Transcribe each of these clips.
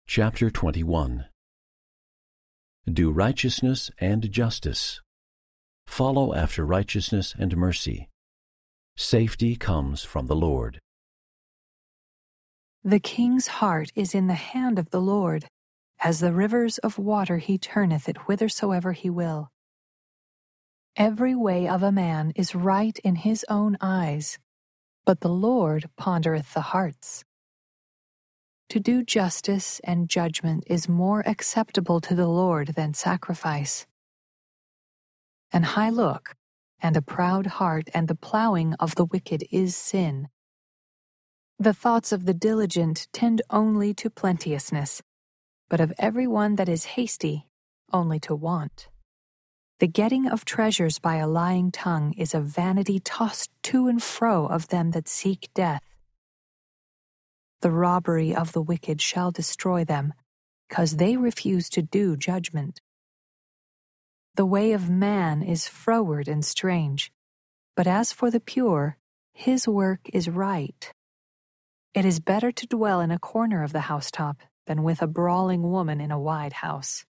Chapter 21. Do righteousness and justice. Follow after righteousness and mercy. Safety comes from the Lord. The king's heart is in the hand of the Lord. As the rivers of water he turneth it whithersoever he will. Every way of a man is right in his own eyes, but the Lord pondereth the hearts. To do justice and judgment is more acceptable to the Lord than sacrifice. An high look, and a proud heart, and the plowing of the wicked is sin. The thoughts of the diligent tend only to plenteousness, but of every one that is hasty, only to want. The getting of treasures by a lying tongue is a vanity tossed to and fro of them that seek death. The robbery of the wicked shall destroy them, because they refuse to do judgment. The way of man is froward and strange, but as for the pure, his work is right. It is better to dwell in a corner of the housetop than with a brawling woman in a wide house.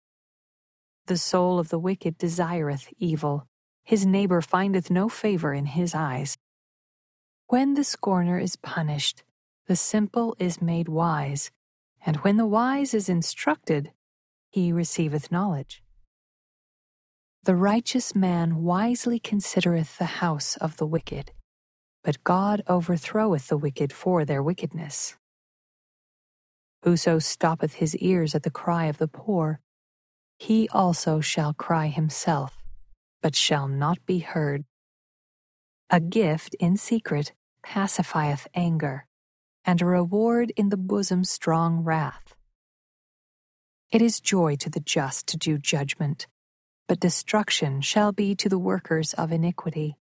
The soul of the wicked desireth evil. His neighbor findeth no favor in his eyes. When the scorner is punished, the simple is made wise, and when the wise is instructed, he receiveth knowledge. The righteous man wisely considereth the house of the wicked, but God overthroweth the wicked for their wickedness. Whoso stoppeth his ears at the cry of the poor, he also shall cry himself, but shall not be heard. A gift in secret pacifieth anger, and a reward in the bosom strong wrath. It is joy to the just to do judgment, but destruction shall be to the workers of iniquity.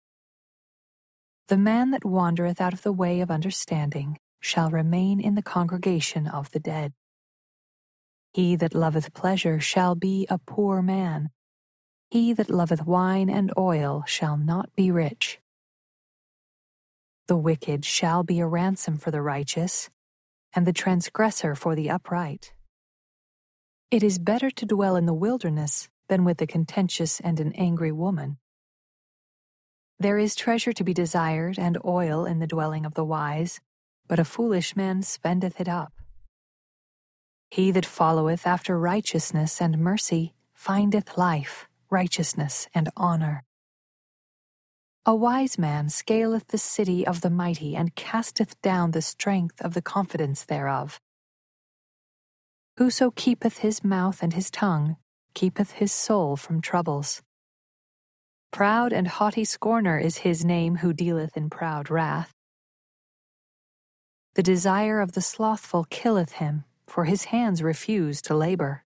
The man that wandereth out of the way of understanding shall remain in the congregation of the dead. He that loveth pleasure shall be a poor man. He that loveth wine and oil shall not be rich. The wicked shall be a ransom for the righteous, and the transgressor for the upright. It is better to dwell in the wilderness than with a contentious and an angry woman. There is treasure to be desired and oil in the dwelling of the wise, but a foolish man spendeth it up. He that followeth after righteousness and mercy findeth life, righteousness, and honor. A wise man scaleth the city of the mighty, and casteth down the strength of the confidence thereof. Whoso keepeth his mouth and his tongue keepeth his soul from troubles. Proud and haughty scorner is his name who dealeth in proud wrath. The desire of the slothful killeth him, for his hands refuse to labor.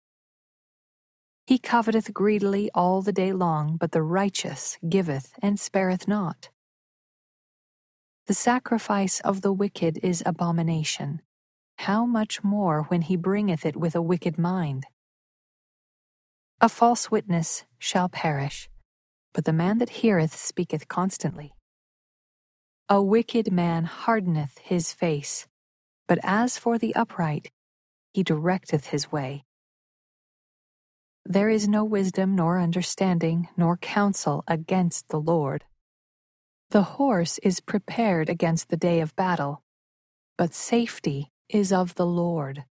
He coveteth greedily all the day long, but the righteous giveth and spareth not. The sacrifice of the wicked is abomination. How much more when he bringeth it with a wicked mind? A false witness shall perish, but the man that heareth speaketh constantly. A wicked man hardeneth his face, but as for the upright, he directeth his way. There is no wisdom, nor understanding, nor counsel against the Lord. The horse is prepared against the day of battle, but safety is of the Lord.